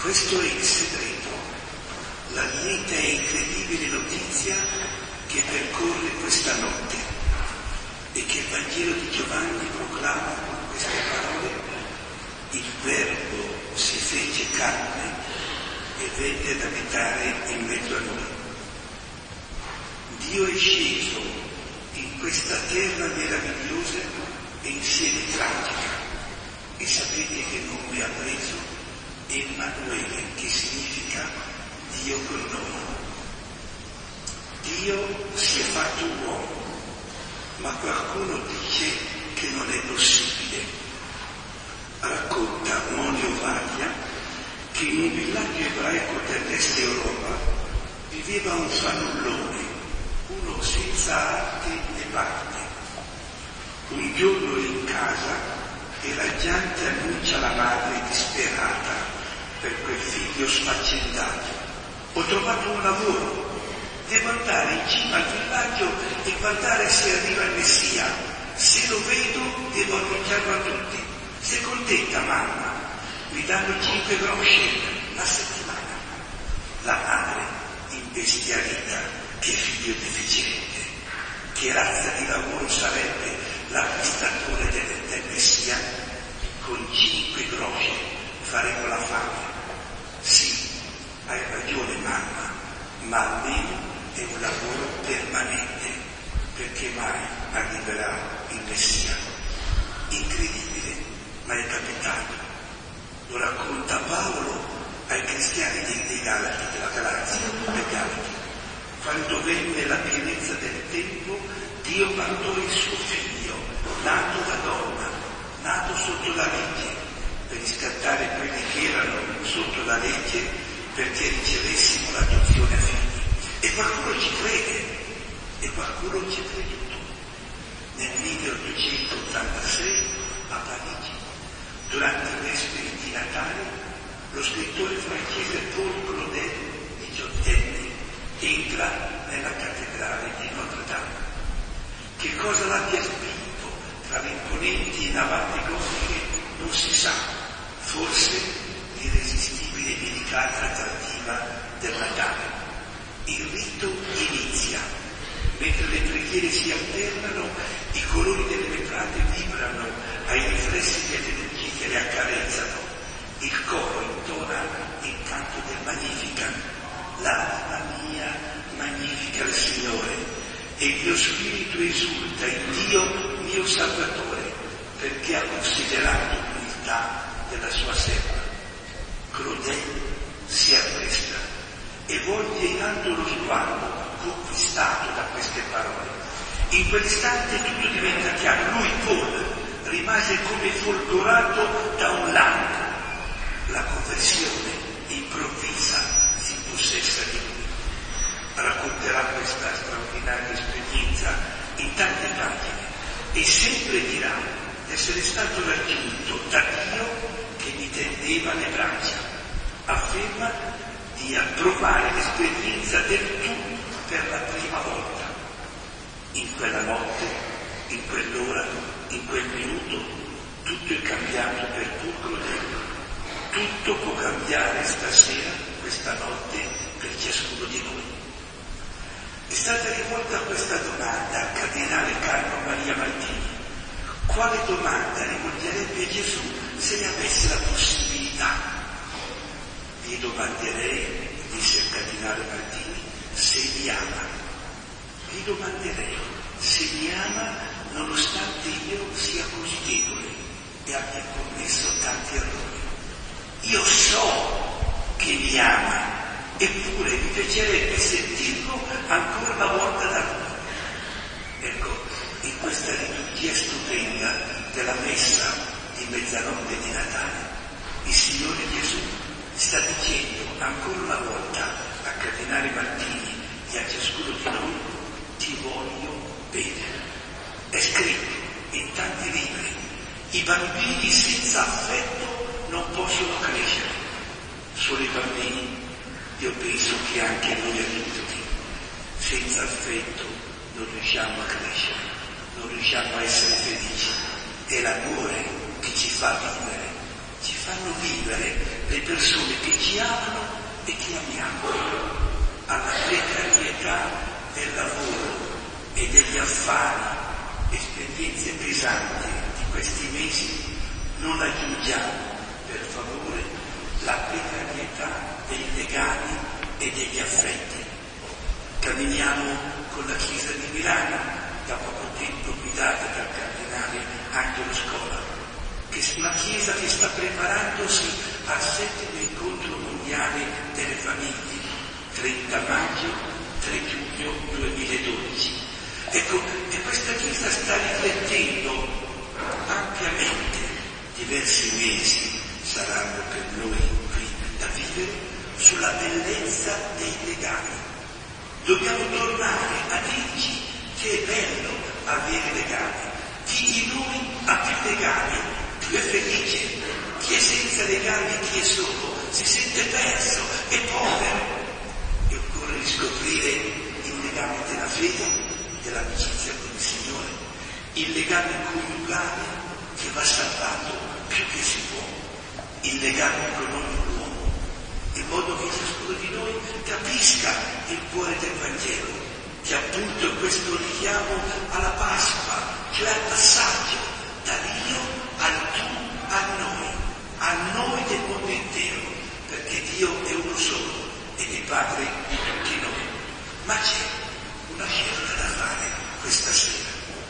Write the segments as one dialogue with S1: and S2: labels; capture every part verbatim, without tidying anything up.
S1: Questo è il segreto, la lieta e incredibile notizia che percorre questa notte e che il Vangelo di Giovanni proclama con queste parole: il Verbo si fece carne e venne ad abitare in mezzo a noi. Dio è sceso in questa terra meravigliosa e insieme tragica, e sapete che nome ha preso? Emanuele, che significa Dio con noi. Dio si è fatto uomo, ma qualcuno dice che non è possibile. Racconta Monio Vaglia che in un villaggio ebraico dell'est Europa viveva un fannullone, uno senza arte né parte. Un giorno in casa e la gente annuncia alla madre disperata per quel figlio sfaccendato: ho trovato un lavoro, devo andare in cima al villaggio e guardare se arriva il Messia, se lo vedo devo annunciarlo a tutti. Sei contenta mamma? Mi danno cinque groshi la settimana. La madre, imbestialita, che figlio deficiente, che razza di lavoro sarebbe l'acquistatore del, del Messia? Con cinque groshi faremo la fame. Sì, hai ragione mamma, ma almeno è un lavoro permanente, perché mai arriverà il Messia? Incredibile, ma è capitato. Lo racconta Paolo ai cristiani dei, dei Galati, della Galazia, dei Galati. Quando venne la pienezza del tempo, Dio mandò il suo figlio, nato da donna, nato sotto la legge, per riscattare quelli che erano sotto la legge, perché ricevessimo l'adozione a figli. E qualcuno ci crede, e qualcuno ci ha creduto. Nel milleottocentottantasei a Parigi, durante i vesperi di Natale, lo scrittore francese Paul Claudel, diciottenne, entra nella cattedrale di Notre Dame. Che cosa l'abbia spinto tra le imponenti navate gotiche non si sa, forse l'irresistibile delicaza attrattiva del Natale. Il rito inizia, mentre le preghiere si alternano, i colori delle vetrate vibrano ai riflessi delle luci che le accarezzano. Il coro intona il canto del Magnificat, l'anima mia magnifica il Signore, e il mio spirito esulta in Dio mio Salvatore, perché ha considerato l'umiltà della sua serva. Claudel si arresta e volge in alto lo sguardo, conquistato da queste parole. In quell'istante tutto diventa chiaro. Lui, Paul, rimase come folgorato da un lampo. La conversione improvvisa si impossessa di lui. Racconterà questa straordinaria esperienza in tante pagine e sempre dirà essere stato raggiunto da Dio che gli tendeva le braccia. Afferma di approvare l'esperienza del tu per la prima volta. In quella notte, in quell'ora, in quel minuto, tutto è cambiato per Paul Claudel. Tutto può cambiare stasera, questa notte, per ciascuno di noi. È stata rivolta questa domanda al cardinale Carlo Maria Martini. Quale domanda rivolgerebbe Gesù se ne avesse la possibilità? Vi domanderei, disse il cardinale Martini, se mi ama. Vi domanderei se mi ama nonostante io sia così debole e abbia commesso tanti errori. Io so che mi ama, eppure mi piacerebbe sentirlo ancora una volta da lui. Ecco, in questa liturgia stupenda della messa di mezzanotte di Natale, il Signore Gesù sta dicendo ancora una volta a Cardinale Martini e a ciascuno di noi: ti voglio bene. È scritto in tanti libri: i bambini senza affetto non possono crescere. Solo i bambini, io penso che anche noi adulti, senza affetto non riusciamo a crescere, non riusciamo a essere felici. È l'amore che ci fa vivere, ci fanno vivere le persone che ci amano e che amiamo. Alla precarietà del lavoro e degli affari, esperienze pesanti di questi mesi, non aggiungiamo, per favore, la precarietà dei legami e degli affetti. Camminiamo con la Chiesa di Milano, da poco tempo guidata dal cardinale Angelo Scola, che è una Chiesa che sta preparandosi al settimo incontro mondiale delle famiglie, trenta maggio, tre giugno duemiladodici. Ecco, e questa Chiesa sta riflettendo ampiamente, diversi mesi saranno per noi qui da vivere, sulla bellezza dei legami. Dobbiamo tornare a dirci che è bello avere legami. Chi di noi ha più legami, più è felice. Chi è senza legami, chi è solo, si sente perso e povero. E occorre riscoprire il legame della fede, dell'amicizia con il Signore, il legame coniugale che va salvato più che si può, il legame con ogni uomo, in modo che ciascuno di noi capisca il cuore del Vangelo, che appunto è questo richiamo alla Pasqua, cioè al passaggio dall'io al tu, a noi, a noi del mondo intero, perché Dio è uno solo ed è Padre di tutti noi. Ma c'è una scelta da fare questa sera.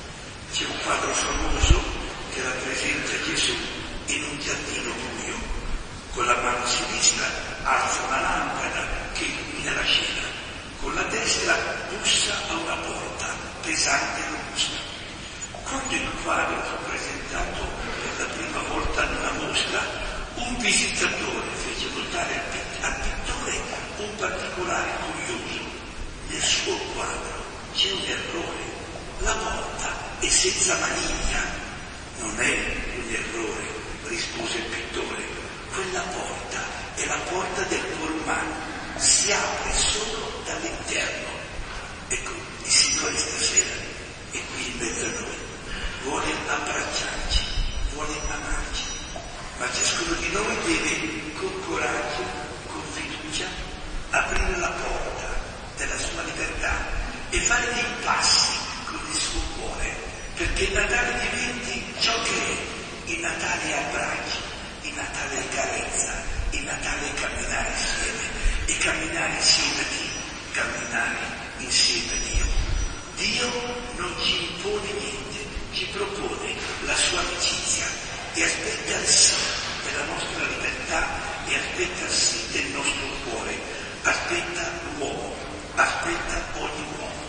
S1: C'è un quadro famoso che rappresenta Gesù in un giardino buio, con la mano sinistra alza una lampada che illumina la scena, con la destra bussa a una porta pesante e robusta. Quando il quadro fu presentato per la prima volta in una mostra, un visitatore fece notare al, pitt- al pittore un particolare curioso. Nel suo quadro c'è un errore, la porta è senza maniglia. Non è un errore, rispose il pittore, quella porta è la porta del Pullman, si apre solo dall'interno. Ecco, il Signore stasera è qui in mezzo a noi, vuole abbracciarci, vuole amarci, ma ciascuno di noi deve con coraggio, con fiducia, aprire la porta della sua libertà e fare dei passi con il suo cuore, perché il Natale diventi ciò che è. Il Natale è abbraccio, il Natale è carezza, il Natale è camminare insieme. E camminare insieme a chi? Camminare insieme a Dio. Dio non ci impone niente, ci propone la sua amicizia e aspetta il sì della nostra libertà e aspetta il sì del nostro cuore, aspetta l'uomo, aspetta ogni uomo.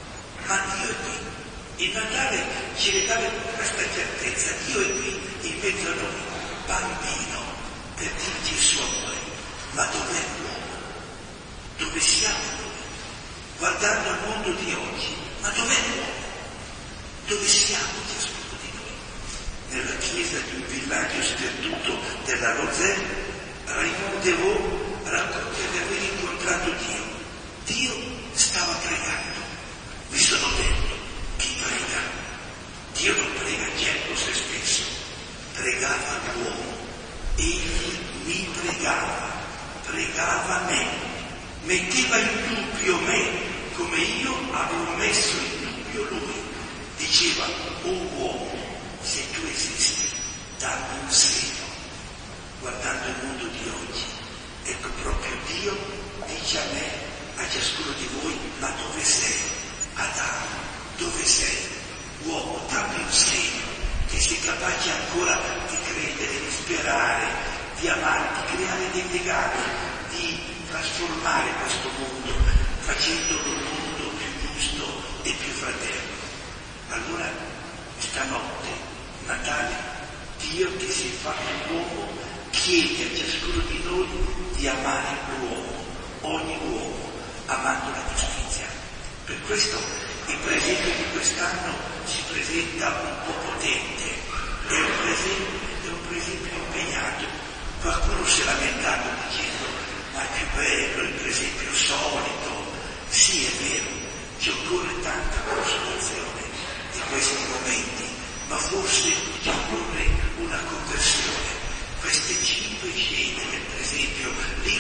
S1: Ma Dio è qui. Il Natale ci regala questa certezza, Dio è qui in mezzo a noi, bambino, per dirci il suo amore. Ma dov'è l'uomo? Dove siamo noi? Guardando al mondo di oggi, ma dov'è l'uomo? Dove siamo ciascuno di noi? Nella chiesa di un villaggio sperduto della Lozère, Raymond Devaux racconta di aver incontrato Dio. Dio stava pregando. Mi sono detto, chi prega? Dio non prega certo se stesso, pregava l'uomo. Egli mi pregava, pregava me, metteva in dubbio me, come io avevo messo in dubbio lui. Diceva, oh uomo, se tu esisti, dammi un segno. Guardando il mondo di oggi, ecco proprio Dio dice a me, a ciascuno di voi, ma dove sei? Adamo, dove sei? Uomo, dammi un segno, che sei capace ancora di credere, di sperare, di amare, di creare dei legami, di trasformare questo mondo, facendolo un mondo più giusto e più fraterno. Allora, stanotte, Natale, Dio che si fa uomo chiede a ciascuno di noi di amare l'uomo, ogni uomo, amando la giustizia. Per questo il presente di quest'anno si presenta un po' potente, è un presente, è un presente impegnato. Qualcuno si è lamentato dicendo, ma è più bello il presempio solito. Sì, è vero, ci occorre tanta consolazione di questi momenti, ma forse ci occorre una conversione. Queste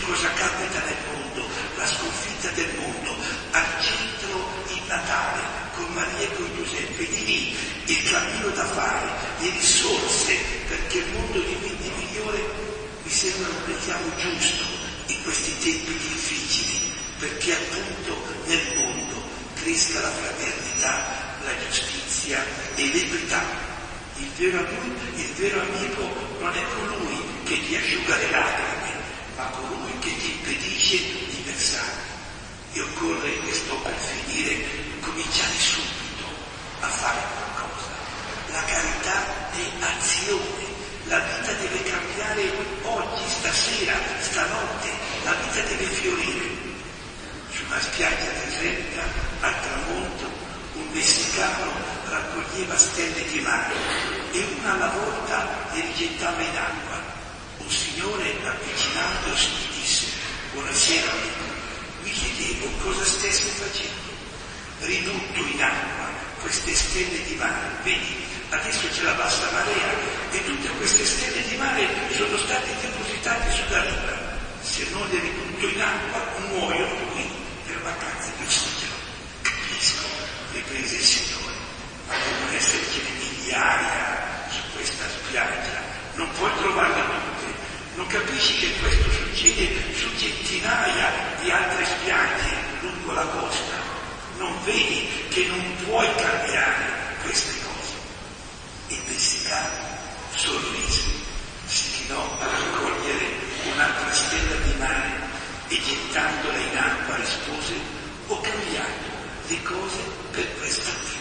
S1: cosa capita nel mondo, la sconfitta del mondo, al centro il Natale, con Maria e con Giuseppe, di lì il cammino da fare, le risorse perché il mondo diventi migliore, mi sembra un richiamo giusto in questi tempi difficili, perché appunto nel mondo cresca la fraternità, la giustizia e l'equità. Il vero, il vero amico non è colui che ti asciuga le lacrime, ma colui che ti impedisce di pensare. E occorre, che sto per finire, cominciare subito a fare qualcosa. La carità è azione, la vita deve cambiare oggi, stasera, stanotte, la vita deve fiorire. Su una spiaggia deserta, al tramonto, un messicano raccoglieva stelle di mare e una alla volta le rigettava in acqua. Un signore, avvicinandosi, gli disse: buonasera amico, mi chiedevo cosa stesse facendo. Ridutto in acqua queste stelle di mare, vedi, adesso c'è la bassa marea e tutte queste stelle di mare sono state depositate sulla riva. Se non le ridutto in acqua muoiono qui per vacanze di ossigeno. Capisco, riprese il signore, ma devono essercene migliaia su questa spiaggia, non puoi trovarle tutte. Non capisci che questo succede su centinaia di altre spiagge lungo la costa? Non vedi che non puoi cambiare queste cose? Il messicano sorrise, si chinò a raccogliere un'altra stella di mare e gettandola in acqua rispose: ho cambiato le cose per questa qui.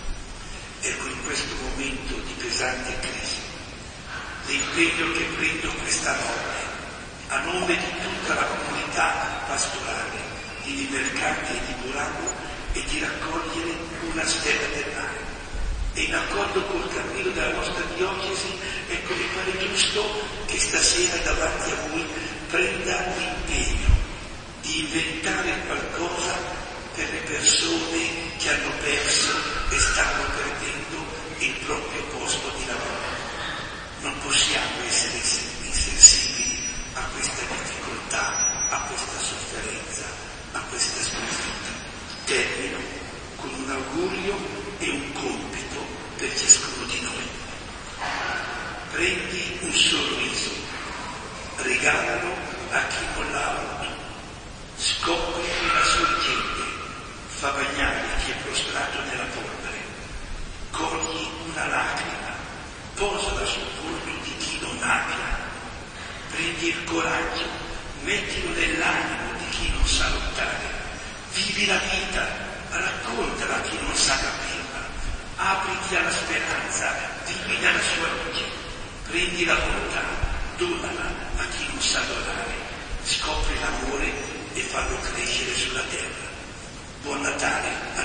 S1: Ecco, in questo momento di pesante crisi, l'impegno che prendo questa notte a nome di tutta la comunità pastorale di Vimercate e di Burago è di raccogliere una stella del mare. E in accordo col cammino della nostra diocesi, ecco, mi pare giusto che stasera davanti a voi prenda l'impegno di inventare qualcosa per le persone che hanno perso e stanno perdendo il proprio posto di lavoro. Non possiamo essere insensibili a questa difficoltà, a questa sofferenza, a questa sconfitta. Termino con un augurio e un compito per ciascuno di noi. Prendi un sorriso, regalalo a chi non l'ha avuto. Scopri una sorgente, fa bagnare chi è prostrato nella polvere. Cogli una lacrima, posala sul volto di chi non abbia. Prendi il coraggio, mettilo nell'animo di chi non sa lottare. Vivi la vita, raccontala a chi non sa capirla. Apriti alla speranza, vivi nella sua luce. Prendi la bontà, donala a chi non sa donare. Scopri l'amore e fallo crescere sulla terra. Buon Natale